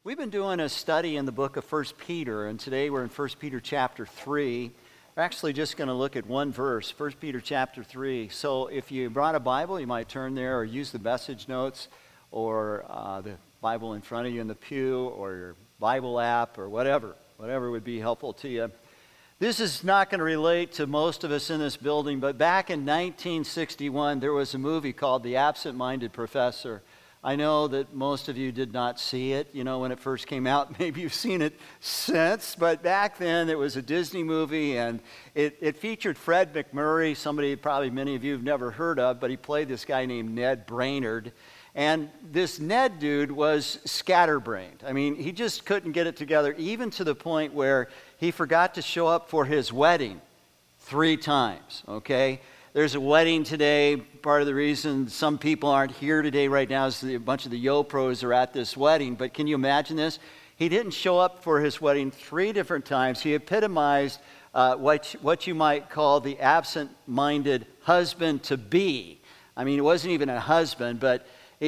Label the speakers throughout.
Speaker 1: We've been doing a study in the book of 1 Peter, and today we're in 1 Peter chapter 3. We're actually just going to look at one verse, 1 Peter chapter 3. So if you brought a Bible, you might turn there or use the message notes or the Bible in front of you in the pew or your Bible app or whatever would be helpful to you. This is not going to relate to most of us in this building, but back in 1961, there was a movie called The Absent-Minded Professor. I know that most of you did not see it, when it first came out. Maybe you've seen it since, but back then it was a Disney movie, and it featured Fred MacMurray, somebody probably many of you have never heard of, but he played this guy named Ned Brainerd. And this Ned dude was scatterbrained. I mean, he just couldn't get it together, even to the point where he forgot to show up for his wedding 3 times, okay? There's a wedding today. Part of the reason some people aren't here today right now is a bunch of the Yo-Pros are at this wedding. But can you imagine this? He didn't show up for his wedding 3 different times. He epitomized what you might call the absent-minded husband-to-be. I mean, it wasn't even a husband, but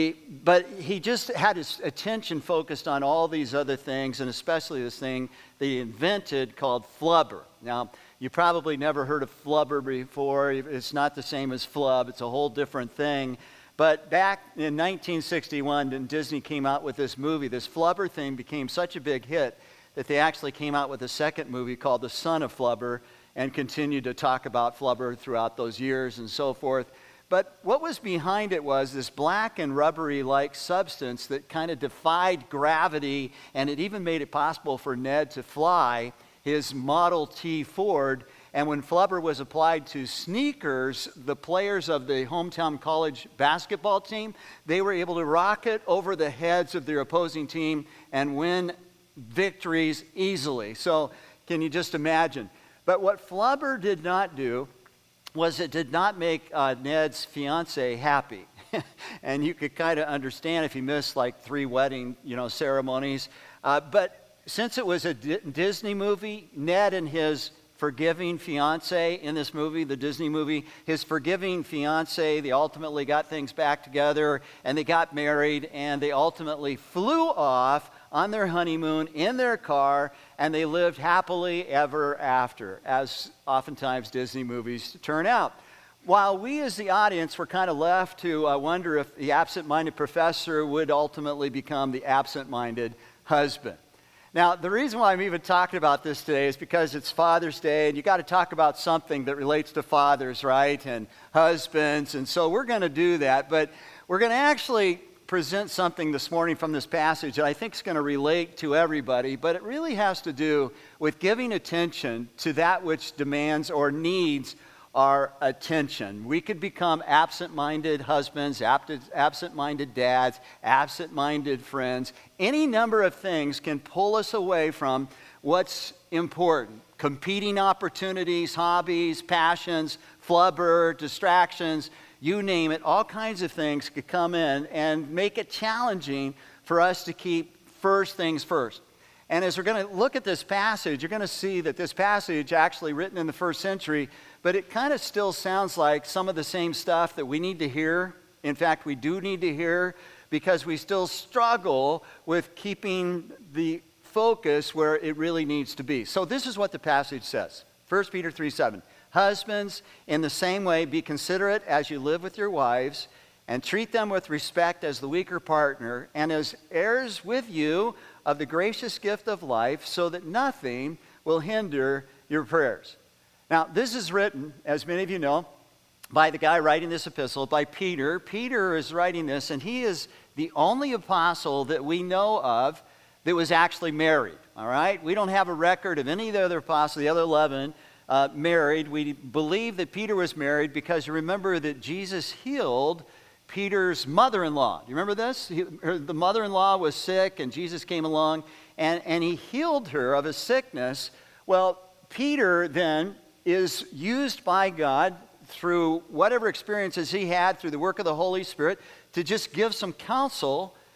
Speaker 1: he just had his attention focused on all these other things, and especially this thing that he invented called flubber. Now, you probably never heard of flubber before. It's not the same as flub. It's a whole different thing. But back in 1961, when Disney came out with this movie, this flubber thing became such a big hit that they actually came out with a second movie called The Son of Flubber and continued to talk about flubber throughout those years and so forth. But what was behind it was this black and rubbery-like substance that kind of defied gravity, and it even made it possible for Ned to fly his Model T Ford. And when flubber was applied to sneakers, the players of the hometown college basketball team, they were able to rocket over the heads of their opposing team and win victories easily. So can you just imagine? But what flubber did not do was it did not make Ned's fiance happy. And you could kind of understand if he missed like 3 wedding, ceremonies. But since it was a Disney movie, Ned and his forgiving fiance in this movie, the Disney movie, his forgiving fiance, they ultimately got things back together and they got married and they ultimately flew off on their honeymoon in their car and they lived happily ever after, as oftentimes Disney movies turn out. While we as the audience were kind of left to wonder if the absent-minded professor would ultimately become the absent-minded husband. Now, the reason why I'm even talking about this today is because it's Father's Day, and you got to talk about something that relates to fathers, right, and husbands, and so we're going to do that, but we're going to actually present something this morning from this passage that I think is going to relate to everybody, but it really has to do with giving attention to that which demands or needs our attention. We could become absent-minded husbands, absent-minded dads, absent-minded friends. Any number of things can pull us away from what's important. Competing opportunities, hobbies, passions, flubber, distractions, you name it, all kinds of things could come in and make it challenging for us to keep first things first. And as we're going to look at this passage, you're going to see that this passage, actually written in the 1st century, but it kind of still sounds like some of the same stuff that we need to hear. In fact, we do need to hear because we still struggle with keeping the focus where it really needs to be. So this is what the passage says. 1 Peter 3:7. Husbands, in the same way, be considerate as you live with your wives, and treat them with respect as the weaker partner, and as heirs with you of the gracious gift of life, so that nothing will hinder your prayers. Now, this is written, as many of you know, by the guy writing this epistle, by Peter. Peter is writing this, and he is the only apostle that we know of that was actually married, all right? We don't have a record of any of the other apostles, the other 11, married. We believe that Peter was married because you remember that Jesus healed Peter's mother-in-law. Do you remember this? The mother-in-law was sick, and Jesus came along, and he healed her of a sickness. Well, Peter then is used by God through whatever experiences he had through the work of the Holy Spirit to just give some counsel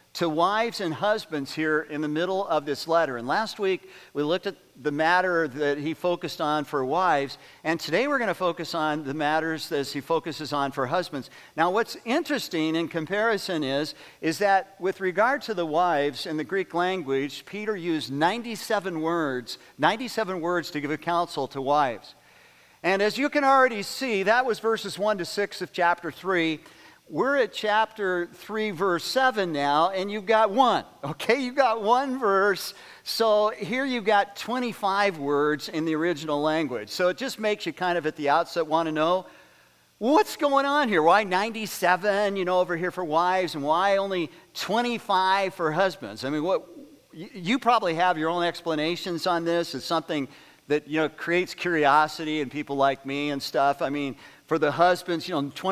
Speaker 1: to wives and husbands here in the middle of this letter. And last week, we looked at the matter that he focused on for wives, and today we're going to focus on the matters that he focuses on for husbands. Now, what's interesting in comparison is that with regard to the wives in the Greek language, Peter used 97 words to give a counsel to wives. And as you can already see, that was verses 1 to 6 of chapter 3. We're at chapter 3, verse 7 now, and you've got one, okay? You've got one verse. So here you've got 25 words in the original language. So it just makes you kind of at the outset want to know, what's going on here? Why 97, over here for wives, and why only 25 for husbands? I mean, you probably have your own explanations on this. It's something that, creates curiosity in people like me and stuff. I mean, for the husbands,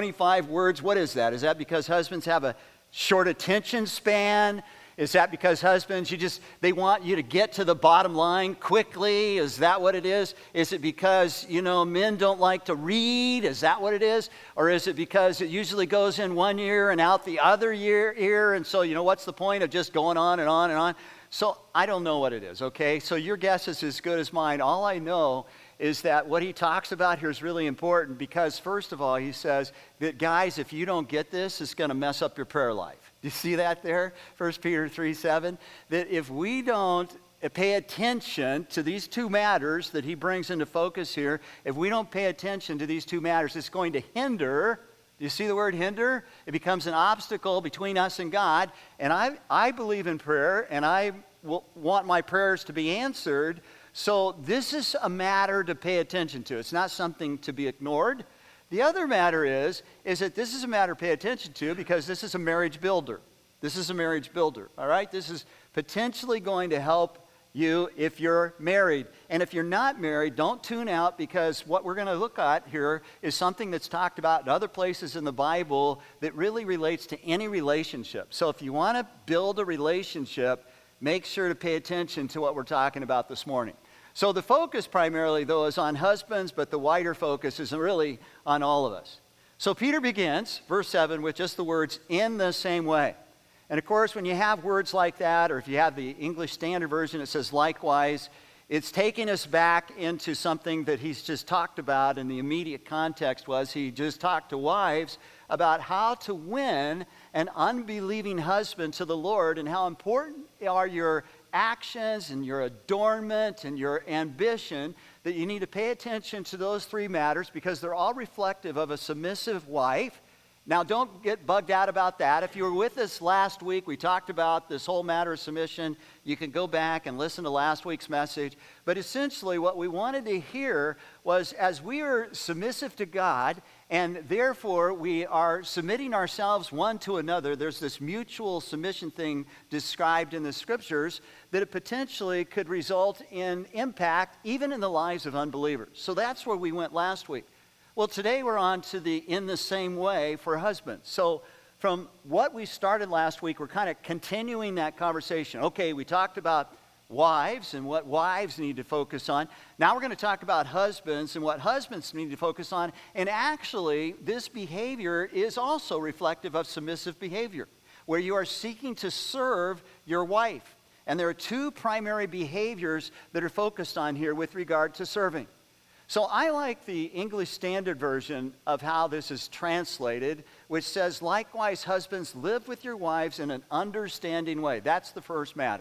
Speaker 1: 25 words, what is that? Is that because husbands have a short attention span? Is that because husbands, they want you to get to the bottom line quickly? Is that what it is? Is it because, men don't like to read? Is that what it is? Or is it because it usually goes in one ear and out the other ear? And so, what's the point of just going on and on and on? So I don't know what it is, okay? So your guess is as good as mine. All I know is that what he talks about here is really important because, first of all, he says that, guys, if you don't get this, it's going to mess up your prayer life. Do you see that there? 1 Peter 3:7. That if we don't pay attention to these two matters that he brings into focus here, if we don't pay attention to these two matters, it's going to hinder. Do you see the word hinder? It becomes an obstacle between us and God. And I believe in prayer, and I want my prayers to be answered. So this is a matter to pay attention to. It's not something to be ignored. The other matter is that this is a matter to pay attention to because this is a marriage builder. This is a marriage builder, all right? This is potentially going to help you if you're married. And if you're not married, don't tune out because what we're going to look at here is something that's talked about in other places in the Bible that really relates to any relationship. So if you want to build a relationship, make sure to pay attention to what we're talking about this morning. So the focus primarily, though, is on husbands, but the wider focus is really on all of us. So Peter begins, verse 7, with just the words, in the same way. And of course, when you have words like that, or if you have the English Standard Version, it says likewise, it's taking us back into something that he's just talked about, and the immediate context was he just talked to wives about how to win an unbelieving husband to the Lord and how important are your actions and your adornment and your ambition, that you need to pay attention to those three matters because they're all reflective of a submissive wife. Now, don't get bugged out about that. If you were with us last week, we talked about this whole matter of submission. You can go back and listen to last week's message. But essentially, what we wanted to hear was as we are submissive to God, and therefore we are submitting ourselves one to another, there's this mutual submission thing described in the scriptures, that it potentially could result in impact even in the lives of unbelievers. So that's where we went last week. Well, today we're on to the in the same way for husbands. So from what we started last week, we're kind of continuing that conversation. Okay, we talked about wives and what wives need to focus on. Now we're going to talk about husbands and what husbands need to focus on. And actually, this behavior is also reflective of submissive behavior, where you are seeking to serve your wife. And there are two primary behaviors that are focused on here with regard to serving. So I like the English Standard Version of how this is translated, which says, likewise, husbands, live with your wives in an understanding way. That's the first matter.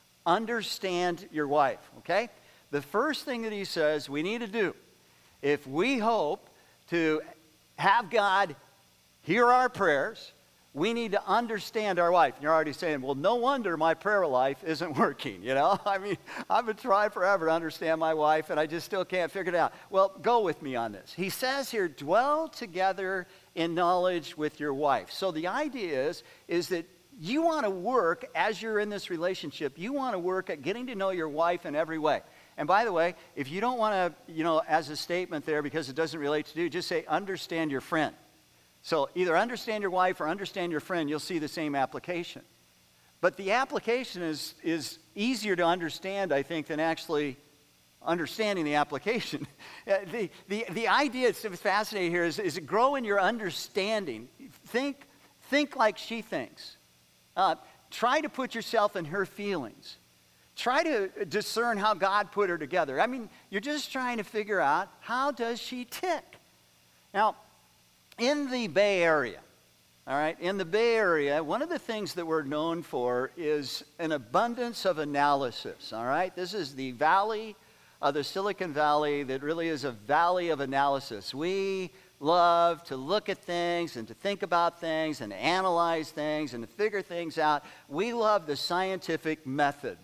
Speaker 1: Understand your wife, okay? The first thing that he says we need to do, if we hope to have God hear our prayers, we need to understand our wife. And you're already saying, well, no wonder my prayer life isn't working, I mean, I've been trying forever to understand my wife, and I just still can't figure it out. Well, go with me on this. He says here, dwell together in knowledge with your wife. So the idea is that you want to work, as you're in this relationship, you want to work at getting to know your wife in every way. And by the way, if you don't want to, as a statement there, because it doesn't relate to you, just say, understand your friend. So either understand your wife or understand your friend, you'll see the same application. But the application is easier to understand, I think, than actually understanding the application. The idea that's fascinating here is grow in your understanding. Think like she thinks. try to put yourself in her feelings. Try to discern how God put her together. I mean, you're just trying to figure out, how does she tick? Now, in the Bay Area, all right, in the Bay Area, one of the things that we're known for is an abundance of analysis, all right? This is the valley of the Silicon Valley that really is a valley of analysis. We love to look at things and to think about things and analyze things and to figure things out. We love the scientific method,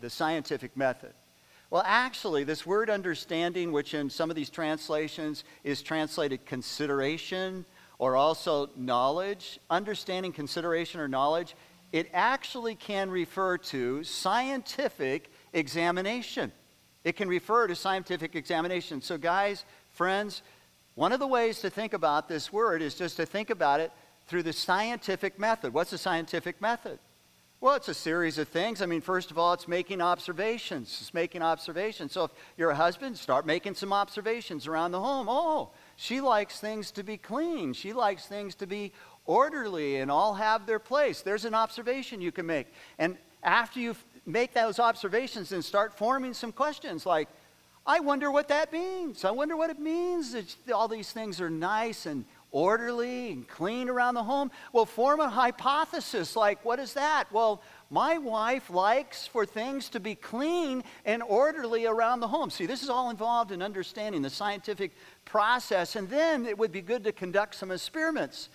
Speaker 1: Well, actually, this word understanding, which in some of these translations is translated consideration or also knowledge, understanding, consideration, or knowledge, it actually can refer to scientific examination. It can refer to scientific examination. So guys, friends, one of the ways to think about this word is just to think about it through the scientific method. What's the scientific method? Well, it's a series of things. I mean, first of all, it's making observations. It's making observations. So if you're a husband, start making some observations around the home. Oh, she likes things to be clean. She likes things to be orderly and all have their place. There's an observation you can make. And after you make those observations, then start forming some questions like, I wonder what that means. I wonder what it means that all these things are nice and orderly and clean around the home. Well, form a hypothesis like, what is that? Well, my wife likes for things to be clean and orderly around the home. See, this is all involved in understanding the scientific process. And then it would be good to conduct some experiments.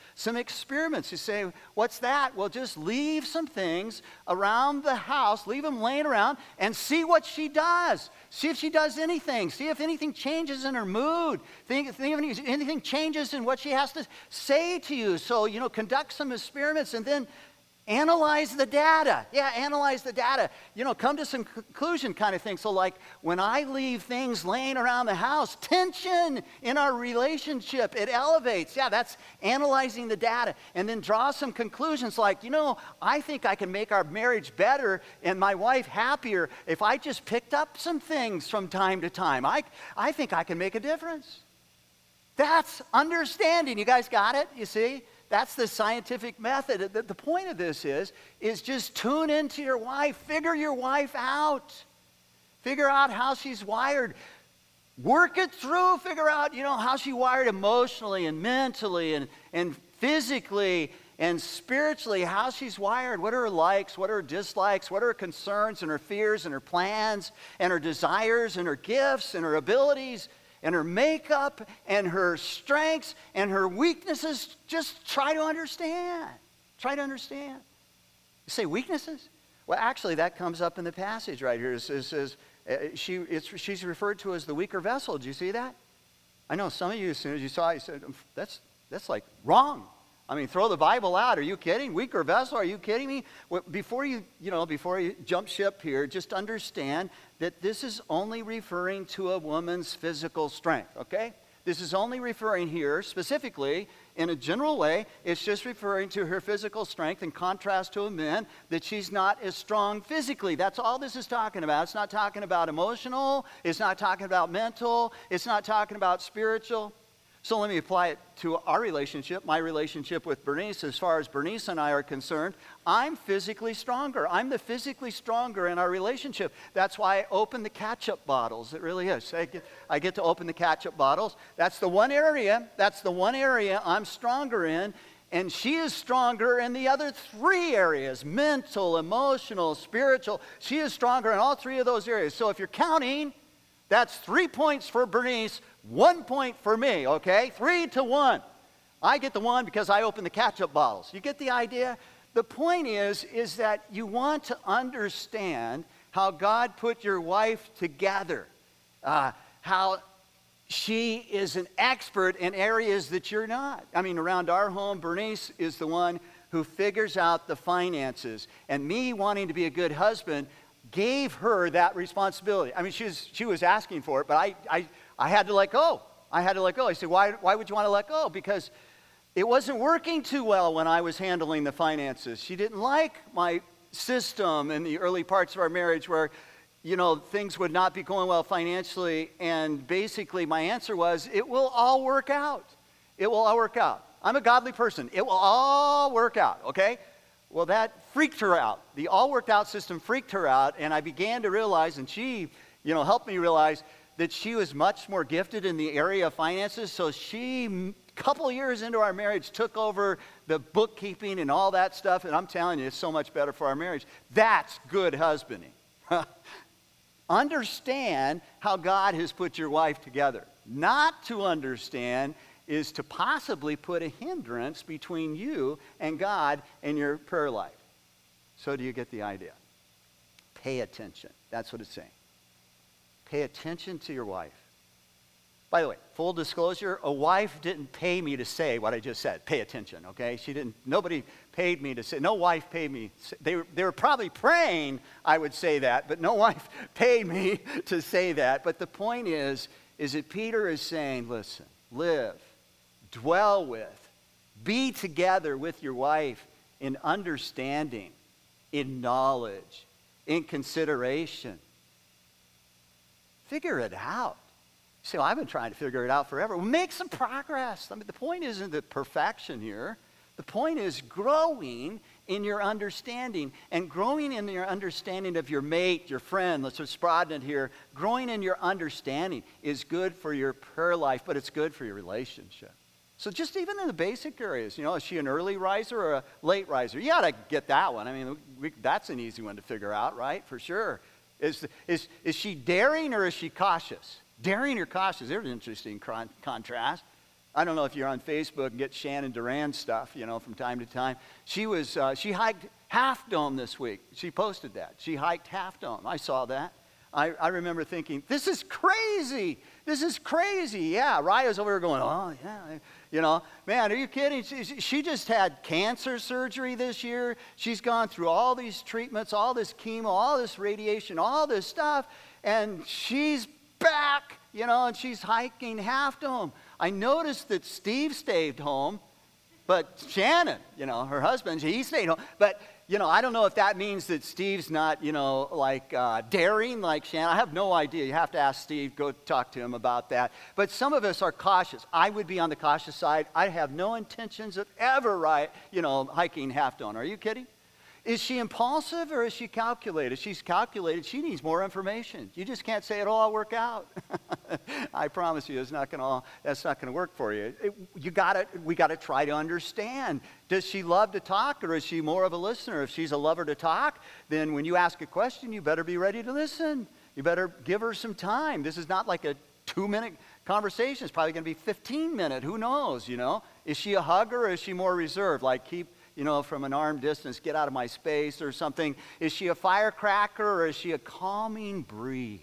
Speaker 1: You say, what's that? Well, just leave some things around the house, leave them laying around, and see what she does. See if she does anything. See if anything changes in her mood. Think if anything changes in what she has to say to you. So, conduct some experiments and then analyze the data. Yeah, analyze the data. Come to some conclusion kind of thing. So like when I leave things laying around the house, tension in our relationship, it elevates. Yeah, that's analyzing the data. And then draw some conclusions like, I think I can make our marriage better and my wife happier if I just picked up some things from time to time. I think I can make a difference. That's understanding. You guys got it? You see? That's the scientific method. The point of this is just tune into your wife. Figure your wife out. Figure out how she's wired. Work it through. Figure out, how she's wired emotionally and mentally and physically and spiritually, how she's wired. What are her likes? What are her dislikes? What are her concerns and her fears and her plans and her desires and her gifts and her abilities? And her makeup and her strengths and her weaknesses. Just try to understand. Try to understand. You say weaknesses? Well, actually, that comes up in the passage right here. It says she's referred to as the weaker vessel. Did you see that? I know some of you, as soon as you saw it, you said, that's like wrong. I mean, throw the Bible out. Are you kidding? Weaker vessel? Are you kidding me? Well, before you jump ship here, just understand that this is only referring to a woman's physical strength, okay? This is only referring here specifically in a general way. It's just referring to her physical strength in contrast to a man, that she's not as strong physically. That's all this is talking about. It's not talking about emotional. It's not talking about mental. It's not talking about spiritual. So let me apply it to our relationship, my relationship with Bernice. As far as Bernice and I are concerned, I'm physically stronger. I'm the physically stronger in our relationship. That's why I open the catch-up bottles. It really is. I get to open the catch-up bottles. That's the one area I'm stronger in. And she is stronger in the other three areas: mental, emotional, spiritual. She is stronger in all three of those areas. So if you're counting, that's 3 points for Bernice, 1 point for me, okay? 3-1. I get the one because I open the catch-up bottles. You get the idea? The point is that you want to understand how God put your wife together, how she is an expert in areas that you're not. I mean, around our home, Bernice is the one who figures out the finances. And me wanting to be a good husband gave her that responsibility. I mean, she was asking for it, but I had to let go. I said, why would you want to let go? Because it wasn't working too well when I was handling the finances. She didn't like my system in the early parts of our marriage where, things would not be going well financially. And basically my answer was, it will all work out. It will all work out. I'm a godly person. It will all work out, okay? Well, that freaked her out. The all worked out system freaked her out, and I began to realize, and she, helped me realize that she was much more gifted in the area of finances. So she, a couple years into our marriage, took over the bookkeeping and all that stuff, and I'm telling you, it's so much better for our marriage. That's good husbanding. Understand how God has put your wife together. Not to understand is to possibly put a hindrance between you and God and your prayer life. So do you get the idea? Pay attention. That's what it's saying. Pay attention to your wife. By the way, full disclosure, a wife didn't pay me to say what I just said. Pay attention, okay? Nobody paid me to say, no wife paid me. They were probably praying I would say that, but no wife paid me to say that. But the point is that Peter is saying, listen, live, dwell with, be together with your wife in understanding, in knowledge, in consideration. Figure it out. You say, well, I've been trying to figure it out forever. Well, make some progress. I mean, the point isn't the perfection here. The point is growing in your understanding. And growing in your understanding of your mate, your friend, let's just broaden it here. Growing in your understanding is good for your prayer life, but it's good for your relationship. So just even in the basic areas, is she an early riser or a late riser? You got to get that one. I mean, that's an easy one to figure out, right? For sure. Is she daring or is she cautious? Daring or cautious? There's an interesting contrast. I don't know if you're on Facebook and get Shannon Duran stuff, from time to time. She hiked Half Dome this week. She posted that. She hiked Half Dome. I saw that. I remember thinking, this is crazy. This is crazy. Yeah, Raya's over here going, oh, yeah. Man, are you kidding? She just had cancer surgery this year. She's gone through all these treatments, all this chemo, all this radiation, all this stuff, and she's back, and she's hiking Half Dome. I noticed that Steve stayed home, but Shannon, her husband, he stayed home. But, I don't know if that means that Steve's not, daring like Shannon. I have no idea. You have to ask Steve. Go talk to him about that. But some of us are cautious. I would be on the cautious side. I have no intentions of ever, hiking Half Dome. Are you kidding? Is she impulsive or is she calculated? If she's calculated, she needs more information. You just can't say it'll all work out. I promise you, that's not going to work for you. We got to try to understand. Does she love to talk or is she more of a listener? If she's a lover to talk, then when you ask a question, you better be ready to listen. You better give her some time. This is not like a 2-minute conversation. It's probably going to be 15-minute. Who knows, Is she a hugger or is she more reserved? Like keep from an arm distance, get out of my space or something. Is she a firecracker or is she a calming breeze,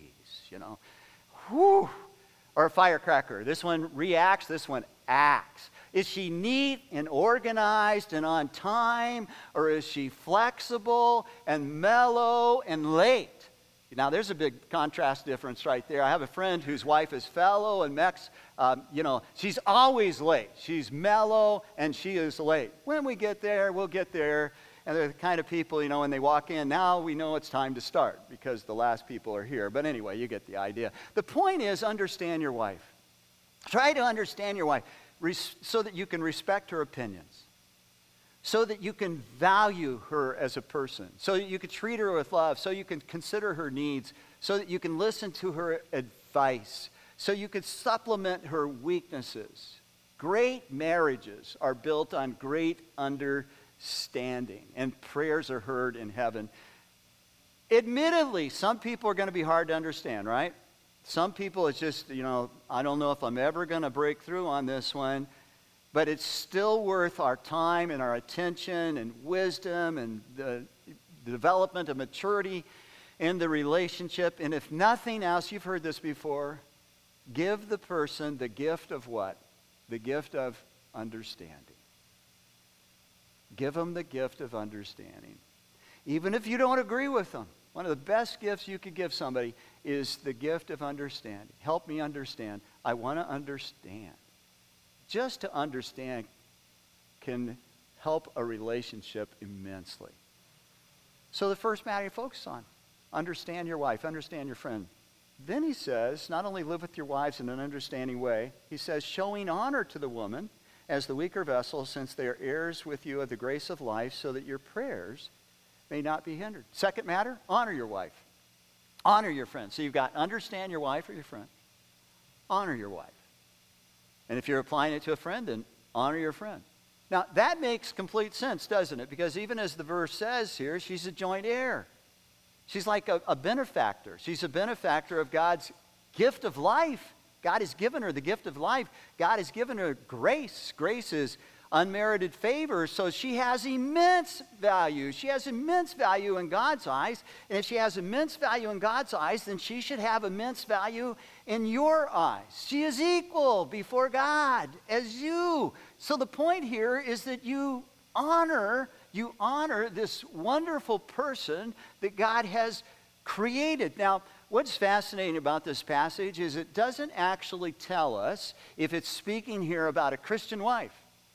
Speaker 1: Whew. Or a firecracker. This one reacts, this one acts. Is she neat and organized and on time, or is she flexible and mellow and late? Now, there's a big contrast difference right there. I have a friend whose wife is fellow and she's always late. She's mellow and she is late. When we get there, we'll get there. And they're the kind of people, when they walk in, now we know it's time to start because the last people are here. But anyway, you get the idea. The point is, understand your wife. Try to understand your wife so that you can respect her opinions, so that you can value her as a person, so that you can treat her with love, so you can consider her needs, so that you can listen to her advice, so you can supplement her weaknesses. Great marriages are built on great understanding, and prayers are heard in heaven. Admittedly, some people are going to be hard to understand, right? Some people, it's just, I don't know if I'm ever going to break through on this one. But it's still worth our time and our attention and wisdom and the development of maturity in the relationship. And if nothing else, you've heard this before, give the person the gift of what? The gift of understanding. Give them the gift of understanding. Even if you don't agree with them. One of the best gifts you could give somebody is the gift of understanding. Help me understand. I want to understand. Just to understand can help a relationship immensely. So the first matter you focus on, understand your wife, understand your friend. Then he says, not only live with your wives in an understanding way, he says, showing honor to the woman as the weaker vessel, since they are heirs with you of the grace of life, so that your prayers may not be hindered. Second matter, honor your wife. Honor your friend. So you've got understand your wife or your friend. Honor your wife. And if you're applying it to a friend, then honor your friend. Now, that makes complete sense, doesn't it? Because even as the verse says here, she's a joint heir. She's like a benefactor. She's a benefactor of God's gift of life. God has given her the gift of life. God has given her grace. Grace is unmerited favor, so she has immense value. She has immense value in God's eyes, and if she has immense value in God's eyes, then she should have immense value in your eyes. She is equal before God as you. So the point here is that you honor this wonderful person that God has created. Now, what's fascinating about this passage is it doesn't actually tell us if it's speaking here about a Christian wife.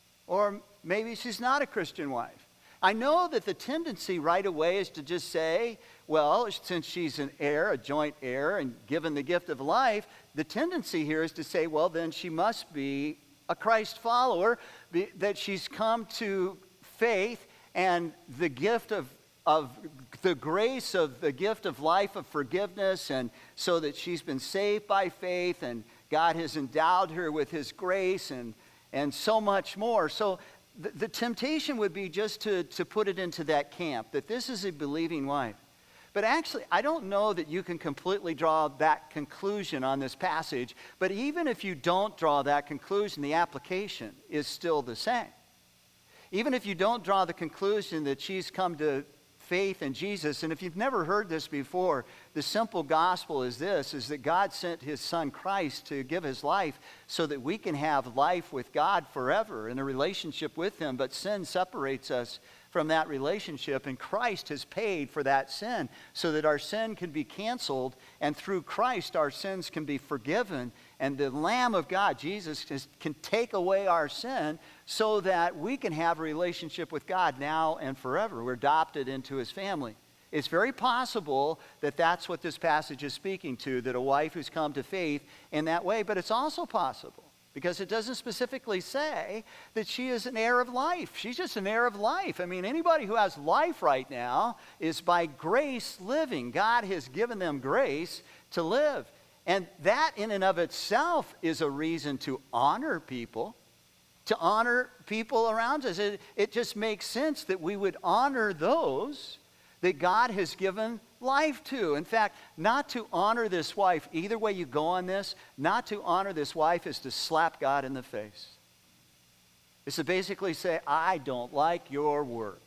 Speaker 1: Or maybe she's not a Christian wife. I know that the tendency right away is to just say, well, since she's an heir, a joint heir, and given the gift of life, the tendency here is to say, well, then she must be a Christ follower, that she's come to faith and the gift of the grace of the gift of life of forgiveness, and so that she's been saved by faith, and God has endowed her with his grace, and so much more. So the temptation would be just to put it into that camp, that this is a believing wife. But actually, I don't know that you can completely draw that conclusion on this passage, but even if you don't draw that conclusion, the application is still the same. Even if you don't draw the conclusion that she's come to faith in Jesus, and if you've never heard this before, the simple gospel is this, is that God sent his son Christ to give his life so that we can have life with God forever in a relationship with him, but sin separates us from that relationship, and Christ has paid for that sin so that our sin can be canceled, and through Christ our sins can be forgiven, and the Lamb of God, Jesus, can take away our sin so that we can have a relationship with God now and forever. We're adopted into his family. It's very possible that that's what this passage is speaking to, that a wife who's come to faith in that way, but it's also possible, because it doesn't specifically say that she is an heir of life. She's just an heir of life. I mean, anybody who has life right now is by grace living. God has given them grace to live. And that in and of itself is a reason to honor people around us. It just makes sense that we would honor those that God has given life to. In fact, not to honor this wife, either way you go on this, not to honor this wife is to slap God in the face. It's to basically say, I don't like your work.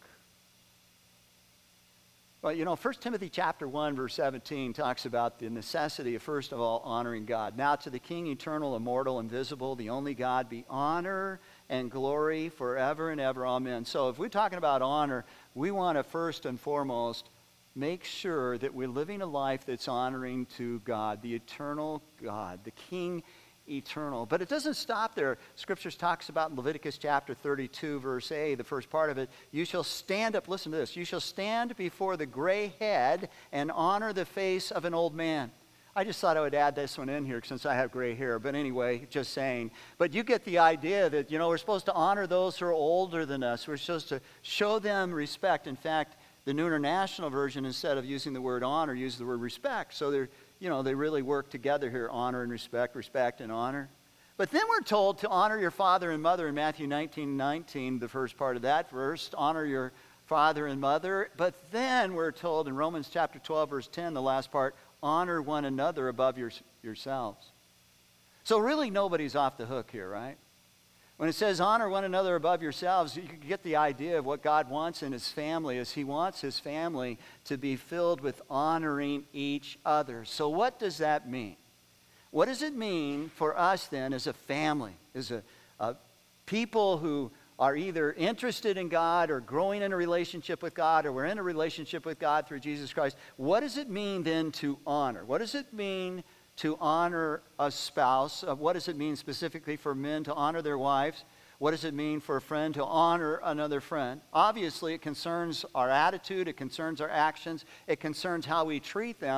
Speaker 1: Well, you know, 1 Timothy chapter 1, verse 17 talks about the necessity of, first of all, honoring God. Now to the King, eternal, immortal, invisible, the only God, be honor and glory forever and ever. Amen. So if we're talking about honor, we want to first and foremost make sure that we're living a life that's honoring to God, the eternal God, the King eternal. But it doesn't stop there. Scriptures talks about in Leviticus chapter 32, verse A, the first part of it, you shall stand up, listen to this, you shall stand before the gray head and honor the face of an old man. I just thought I would add this one in here since I have gray hair. But anyway, just saying. But you get the idea that, you know, we're supposed to honor those who are older than us. We're supposed to show them respect. In fact, the New International Version, instead of using the word honor, uses the word respect. So they're, you know, they really work together here, honor and respect, respect and honor. But then we're told to honor your father and mother in Matthew 19:19, the first part of that verse, honor your father and mother. But then we're told in Romans chapter 12, verse 10, the last part, honor one another above yourselves. So really nobody's off the hook here, right? When it says honor one another above yourselves, you can get the idea of what God wants in his family, is he wants his family to be filled with honoring each other. So what does that mean? What does it mean for us then as a family, as a people who are either interested in God or growing in a relationship with God, or we're in a relationship with God through Jesus Christ? What does it mean then to honor? What does it mean to honor a spouse? What does it mean specifically for men to honor their wives? What does it mean for a friend to honor another friend? Obviously, it concerns our attitude, it concerns our actions, it concerns how we treat them.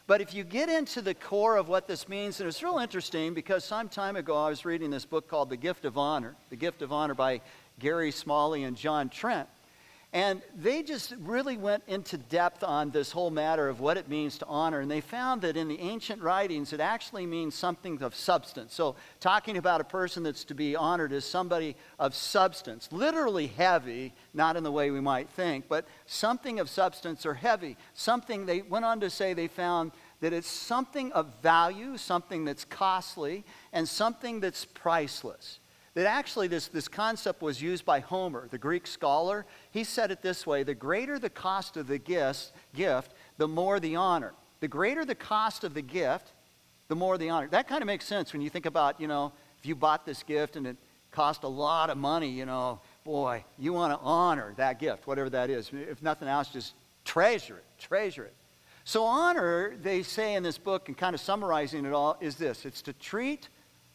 Speaker 1: But if you get into the core of what this means, and it's real interesting because some time ago I was reading this book called The Gift of Honor by Gary Smalley and John Trent. And they just really went into depth on this whole matter of what it means to honor. And they found that in the ancient writings, it actually means something of substance. So talking about a person that's to be honored as somebody of substance, literally heavy, not in the way we might think, but something of substance or heavy. Something, they went on to say they found that it's something of value, something that's costly, and something that's priceless. That actually this concept was used by Homer, the Greek scholar. He said it this way: the greater the cost of the gift, the more the honor. The greater the cost of the gift, the more the honor. That kind of makes sense when you think about, if you bought this gift and it cost a lot of money, boy, you want to honor that gift, whatever that is. If nothing else, just treasure it. So honor, they say in this book, and kind of summarizing it all, is this: it's to treat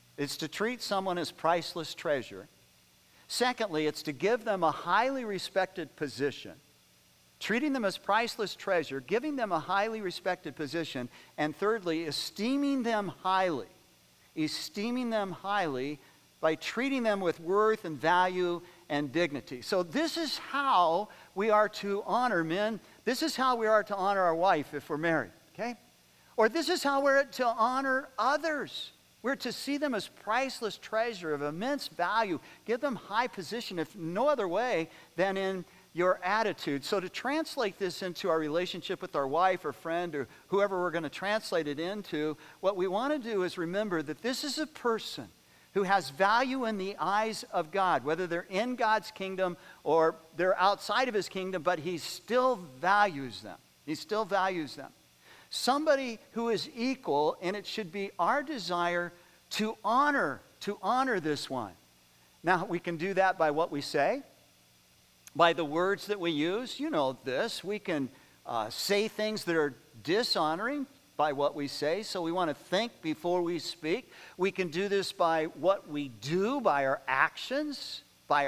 Speaker 1: someone as priceless treasure. Secondly, it's to give them a highly respected position. Treating them as priceless treasure, giving them a highly respected position. And thirdly, esteeming them highly. Esteeming them highly by treating them with worth and value and dignity. So this is how we are to honor men. This is how we are to honor our wife if we're married, okay? Or this is how we're to honor others. We're to see them as priceless treasure of immense value. Give them high position, if no other way than in your attitude. So to translate this into our relationship with our wife or friend or whoever we're going to translate it into, what we want to do is remember that this is a person who has value in the eyes of God, whether they're in God's kingdom or they're outside of his kingdom, but he still values them. He still values them. Somebody who is equal, and it should be our desire to honor this one. Now, we can do that by what we say, by the words that we use. You know this. We can say things that are dishonoring by what we say, so we want to think before we speak. We can do this by what we do, by our actions,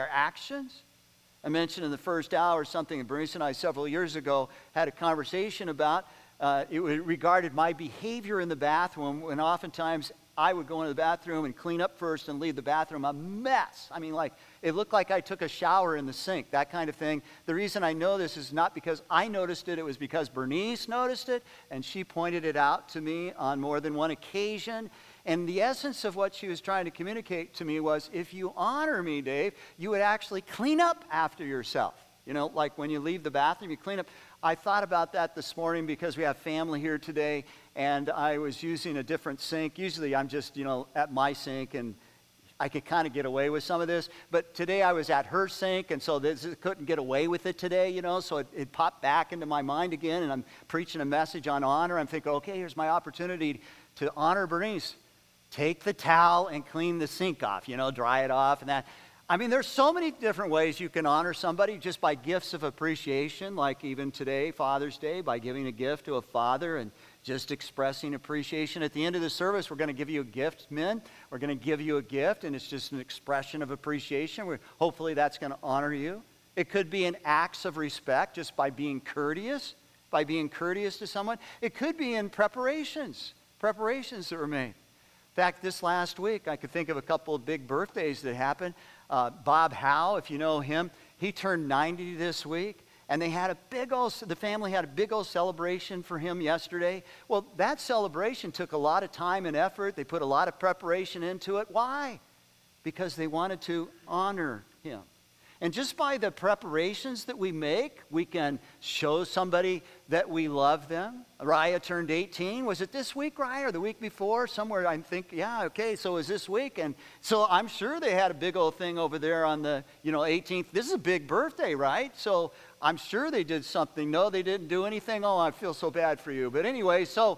Speaker 1: I mentioned in the first hour something that Bernice and I several years ago had a conversation about. It regarded my behavior in the bathroom, when oftentimes I would go into the bathroom and clean up first and leave the bathroom a mess. I mean, like, it looked like I took a shower in the sink, that kind of thing. The reason I know this is not because I noticed it was because Bernice noticed it, and she pointed it out to me on more than one occasion. And the essence of what she was trying to communicate to me was, if you honor me, Dave, you would actually clean up after yourself. Like when you leave the bathroom, you clean up. I thought about that this morning because we have family here today, and I was using a different sink. Usually I'm just, at my sink, and I could kind of get away with some of this. But today I was at her sink, and so couldn't get away with it today, so it popped back into my mind again, and I'm preaching a message on honor. I'm thinking, okay, here's my opportunity to honor Bernice. Take the towel and clean the sink off, dry it off and that. I mean, there's so many different ways you can honor somebody just by gifts of appreciation, like even today, Father's Day, by giving a gift to a father and just expressing appreciation. At the end of the service, we're going to give you a gift, men. We're going to give you a gift, and it's just an expression of appreciation. Hopefully that's going to honor you. It could be in acts of respect, just by being courteous to someone. It could be in preparations that were made. In fact, this last week, I could think of a couple of big birthdays that happened. Bob Howe, if you know him, he turned 90 this week, and the family had a big old celebration for him yesterday. Well, that celebration took a lot of time and effort. They put a lot of preparation into it. Why? Because they wanted to honor him. And just by the preparations that we make, we can show somebody that we love them. Raya turned 18. Was it this week, Raya, or the week before? Somewhere, I think, yeah, okay, so it was this week. And so I'm sure they had a big old thing over there on the, 18th. This is a big birthday, right? So I'm sure they did something. No, they didn't do anything. Oh, I feel so bad for you. But anyway, so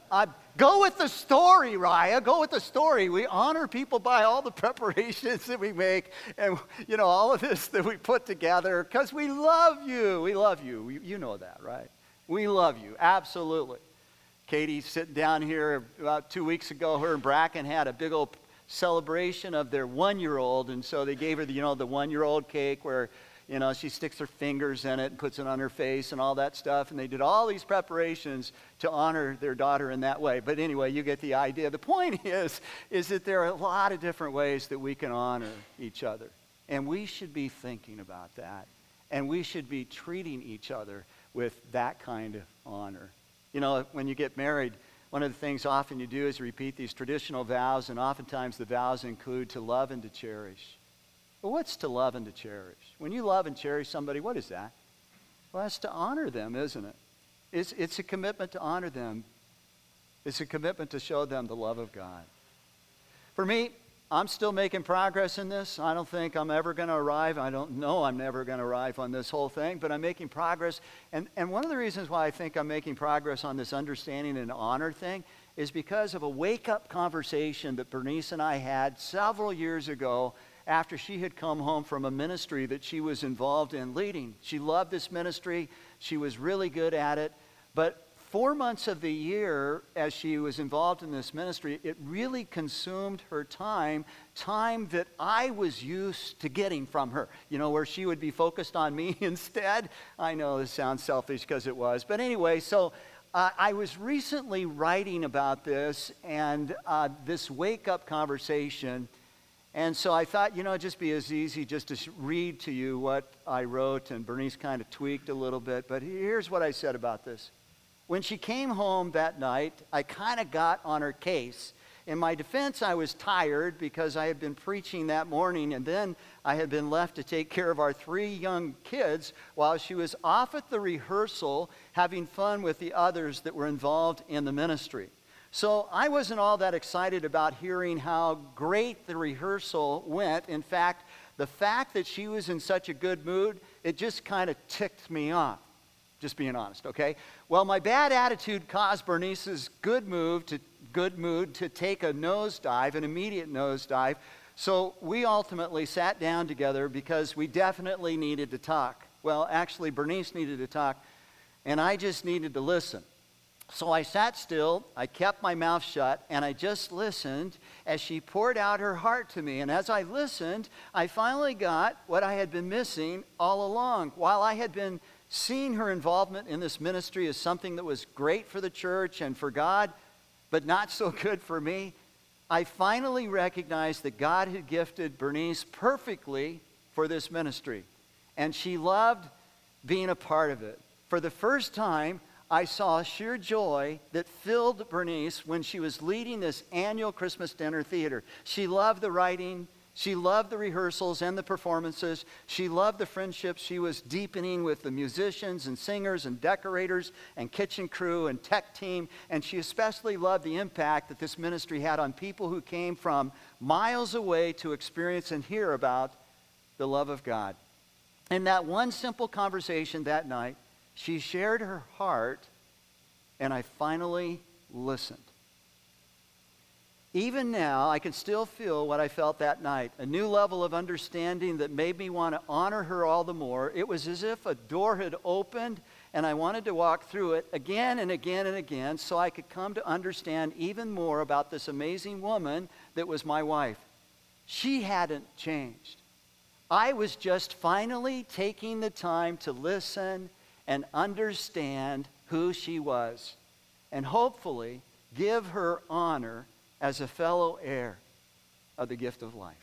Speaker 1: go with the story, Raya. Go with the story. We honor people by all the preparations that we make and, all of this that we put together because we love you. We love you. You know that, right? We love you. Absolutely. Katie's sitting down here about 2 weeks ago. Her and Bracken had a big old celebration of their 1-year-old, and so they gave her the 1-year-old cake where You know, she sticks her fingers in it and puts it on her face and all that stuff. And they did all these preparations to honor their daughter in that way. But anyway, you get the idea. The point is that there are a lot of different ways that we can honor each other. And we should be thinking about that. And we should be treating each other with that kind of honor. You know, when you get married, one of the things often you do is repeat these traditional vows, and oftentimes the vows include to love and to cherish. Well, what's to love and to cherish? When you love and cherish somebody, what is that? Well, that's to honor them, isn't it? It's a commitment to honor them. It's a commitment to show them the love of God. For me, I'm still making progress in this. I don't think I'm ever going to arrive. I don't know I'm never going to arrive on this whole thing, but I'm making progress. And one of the reasons why I think I'm making progress on this understanding and honor thing is because of a wake-up conversation that Bernice and I had several years ago after she had come home from a ministry that she was involved in leading. She loved this ministry. She was really good at it. But 4 months of the year, as she was involved in this ministry, it really consumed her time that I was used to getting from her. You know, where she would be focused on me instead. I know this sounds selfish because it was. But anyway, so I was recently writing about this and this wake-up conversation. And so I thought, you know, it'd just be as easy just to read to you what I wrote. And Bernice kind of tweaked a little bit. But here's what I said about this. When she came home that night, I kind of got on her case. In my defense, I was tired because I had been preaching that morning, and then I had been left to take care of our 3 young kids while she was off at the rehearsal having fun with the others that were involved in the ministry. So I wasn't all that excited about hearing how great the rehearsal went. In fact, the fact that she was in such a good mood, it just kind of ticked me off. Just being honest, okay? Well, my bad attitude caused Bernice's good mood to take a nosedive, an immediate nosedive. So we ultimately sat down together because we definitely needed to talk. Well, actually, Bernice needed to talk, and I just needed to listen. So I sat still, I kept my mouth shut, and I just listened as she poured out her heart to me. And as I listened, I finally got what I had been missing all along. While I had been seeing her involvement in this ministry as something that was great for the church and for God, but not so good for me, I finally recognized that God had gifted Bernice perfectly for this ministry. And she loved being a part of it. For the first time, I saw sheer joy that filled Bernice when she was leading this annual Christmas dinner theater. She loved the writing. She loved the rehearsals and the performances. She loved the friendships she was deepening with the musicians and singers and decorators and kitchen crew and tech team. And she especially loved the impact that this ministry had on people who came from miles away to experience and hear about the love of God. In that one simple conversation that night, she shared her heart, and I finally listened. Even now, I can still feel what I felt that night, a new level of understanding that made me want to honor her all the more. It was as if a door had opened, and I wanted to walk through it again and again and again so I could come to understand even more about this amazing woman that was my wife. She hadn't changed. I was just finally taking the time to listen and understand who she was, and hopefully give her honor as a fellow heir of the gift of life.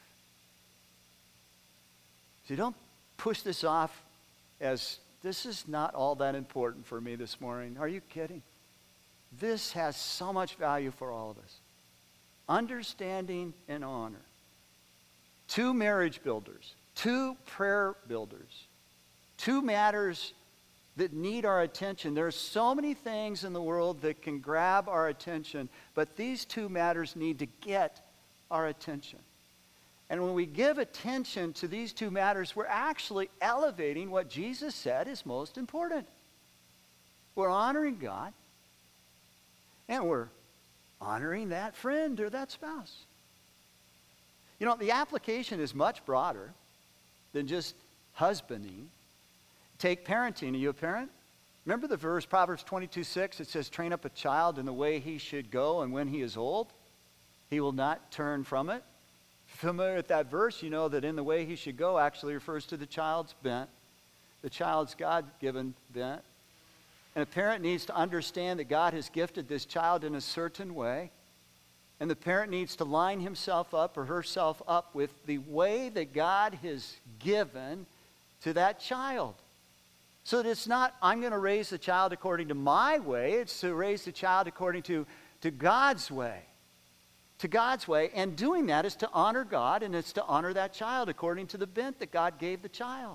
Speaker 1: So don't push this off as, this is not all that important for me this morning. Are you kidding? This has so much value for all of us. Understanding and honor. 2 marriage builders, 2 prayer builders, 2 matters that need our attention. There are so many things in the world that can grab our attention, but these 2 matters need to get our attention. And when we give attention to these 2 matters, we're actually elevating what Jesus said is most important. We're honoring God, and we're honoring that friend or that spouse. You know, the application is much broader than just husbanding. Take parenting. Are you a parent? Remember the verse, Proverbs 22:6, it says, train up a child in the way he should go, and when he is old, he will not turn from it. familiar with that verse, you know that in the way he should go actually refers to the child's bent, the child's God-given bent. And a parent needs to understand that God has gifted this child in a certain way. And the parent needs to line himself up or herself up with the way that God has given to that child. So that it's not, I'm going to raise the child according to my way. It's to raise the child according to God's way. To God's way. And doing that is to honor God, and it's to honor that child according to the bent that God gave the child.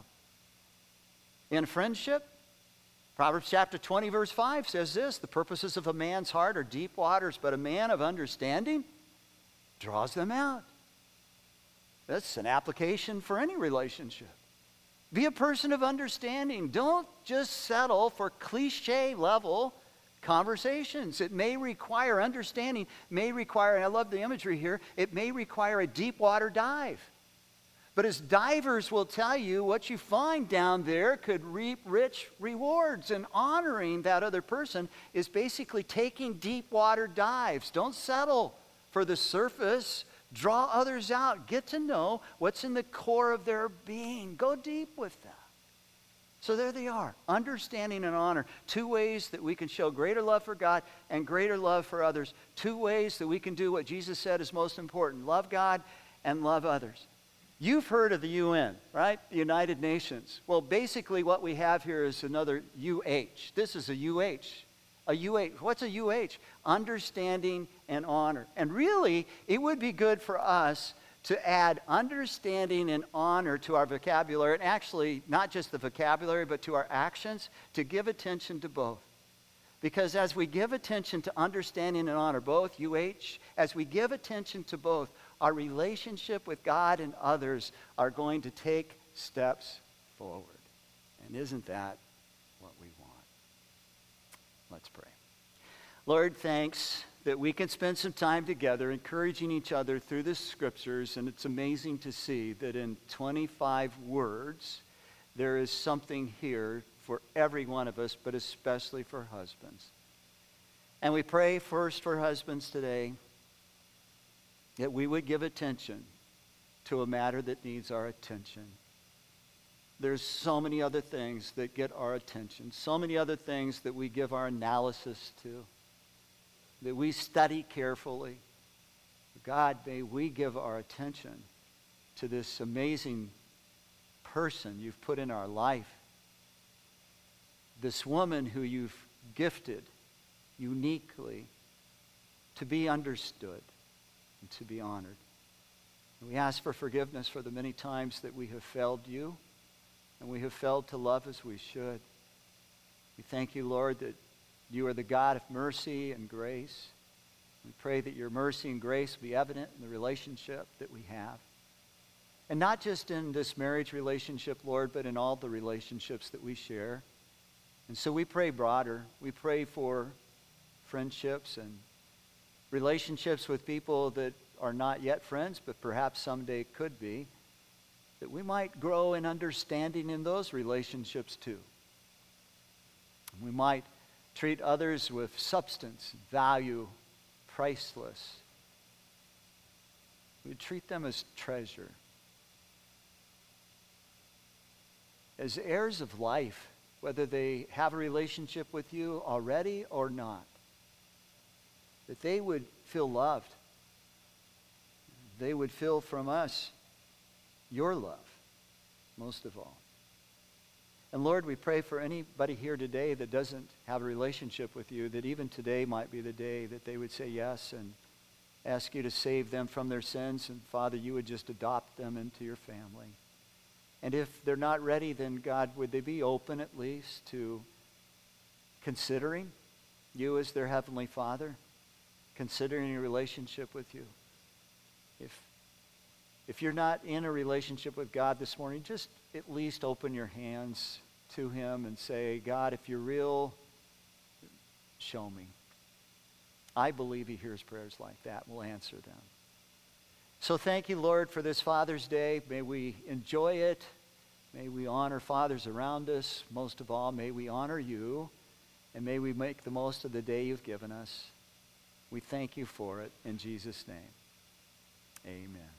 Speaker 1: In friendship, Proverbs chapter 20, verse 5 says this, the purposes of a man's heart are deep waters, but a man of understanding draws them out. That's an application for any relationship. Be a person of understanding. Don't just settle for cliche level conversations. It may require understanding, may require, and I love the imagery here, it may require a deep water dive. But as divers will tell you, what you find down there could reap rich rewards. And honoring that other person is basically taking deep water dives. Don't settle for the surface. Draw others out. Get to know what's in the core of their being. Go deep with them. So there they are, understanding and honor. Two ways that we can show greater love for God and greater love for others. Two ways that we can do what Jesus said is most important. Love God and love others. You've heard of the UN, right? The United Nations. Well, basically what we have here is another UH. This is a UH. A UH. What's a UH? Understanding and honor. And really, it would be good for us to add understanding and honor to our vocabulary, and actually not just the vocabulary, but to our actions, to give attention to both. Because as we give attention to understanding and honor, both UH, as we give attention to both, our relationship with God and others are going to take steps forward. And isn't that what we want? Let's pray. Lord, thanks that we can spend some time together encouraging each other through the scriptures. And it's amazing to see that in 25 words, there is something here for every one of us, but especially for husbands. And we pray first for husbands today, that we would give attention to a matter that needs our attention. There's so many other things that get our attention, so many other things that we give our analysis to, that we study carefully. God, may we give our attention to this amazing person you've put in our life, this woman who you've gifted uniquely to be understood and to be honored. And we ask for forgiveness for the many times that we have failed you and we have failed to love as we should. We thank you, Lord, that you are the God of mercy and grace. We pray that your mercy and grace be evident in the relationship that we have. And not just in this marriage relationship, Lord, but in all the relationships that we share. And so we pray broader. We pray for friendships and relationships with people that are not yet friends, but perhaps someday could be, that we might grow in understanding in those relationships too. We might treat others with substance, value, priceless. We would treat them as treasure, as heirs of life, whether they have a relationship with you already or not. That they would feel loved. They would feel from us your love, most of all. And Lord, we pray for anybody here today that doesn't have a relationship with you, that even today might be the day that they would say yes and ask you to save them from their sins. And Father, you would just adopt them into your family. And if they're not ready, then God, would they be open at least to considering you as their Heavenly Father? Considering a relationship with you. If you're not in a relationship with God this morning, just at least open your hands to him and say, God, if you're real, show me. I believe he hears prayers like that. We'll answer them. So thank you, Lord, for this Father's Day. May we enjoy it. May we honor fathers around us. Most of all, may we honor you. And may we make the most of the day you've given us. We thank you for it in Jesus' name. Amen.